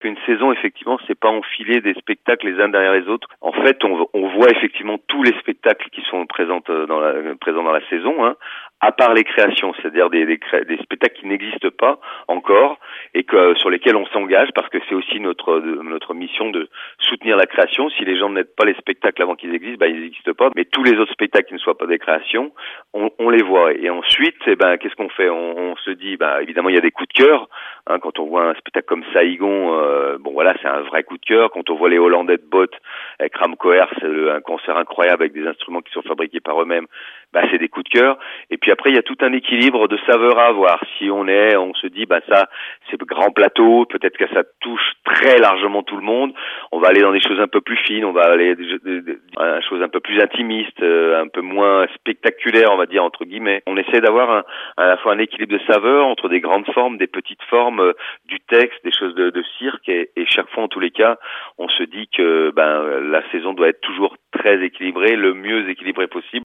Une saison, effectivement, c'est pas enfiler des spectacles les uns derrière les autres. En fait, on voit effectivement tous les spectacles qui sont présents dans la saison, hein, à part les créations, c'est-à-dire des spectacles qui n'existent pas encore et sur lesquels on s'engage parce que c'est aussi notre mission de soutenir la création. Si les gens n'aident pas les spectacles avant qu'ils existent, ils n'existent pas. Mais tous les autres spectacles qui ne soient pas des créations, on les voit. Et ensuite, qu'est-ce qu'on fait? On se dit, évidemment, il y a des coups de cœur. Hein, quand on voit un spectacle comme Saigon, c'est un vrai coup de cœur. Quand on voit les Hollandais de Bott avec Ram Koer, c'est un concert incroyable avec des instruments qui sont fabriqués par eux-mêmes, c'est des coups de cœur. Et puis après, il y a tout un équilibre de saveurs à avoir. Si on se dit, ça, c'est grand plateau, peut-être que ça touche très largement tout le monde. On va aller dans des choses un peu plus fines, on va aller dans des choses un peu plus intimistes, un peu moins spectaculaires, on va dire, entre guillemets. On essaie d'avoir à la fois un équilibre de saveurs entre des grandes formes, des petites formes, du texte, des choses de cirque, et chaque fois, en tous les cas, on se dit que la saison doit être toujours très équilibrée, le mieux équilibré possible.